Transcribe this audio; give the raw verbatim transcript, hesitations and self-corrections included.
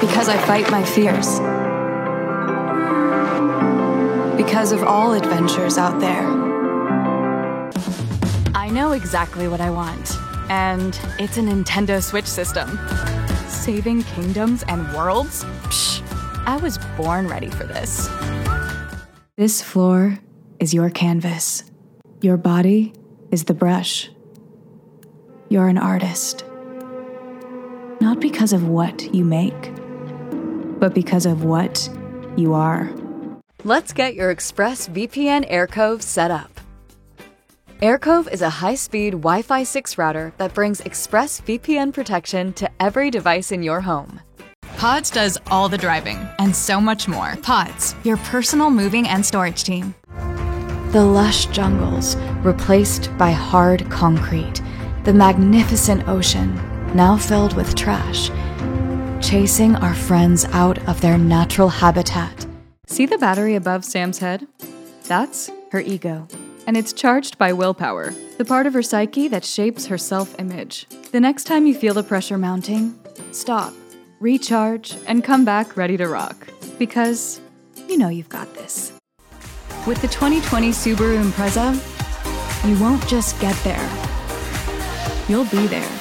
Because I fight my fears. Because of all adventures out there. I know exactly what I want, and it's a Nintendo Switch system. Saving kingdoms and worlds? Psh, I was born ready for this. This floor is your canvas. Your body is the brush. You're an artist. Not because of what you make, but because of what you are. Let's get your ExpressVPN AirCove set up. AirCove is a high-speed Wi-Fi six router that brings ExpressVPN protection to every device in your home. Pods does all the driving and so much more. Pods, your personal moving and storage team. The lush jungles replaced by hard concrete. The magnificent ocean now filled with trash. Chasing our friends out of their natural habitat. See the battery above Sam's head? That's her ego. And it's charged by willpower, the part of her psyche that shapes her self-image. The next time you feel the pressure mounting, stop, recharge, and come back ready to rock. Because you know you've got this. With the twenty twenty Subaru Impreza, you won't just get there. You'll be there.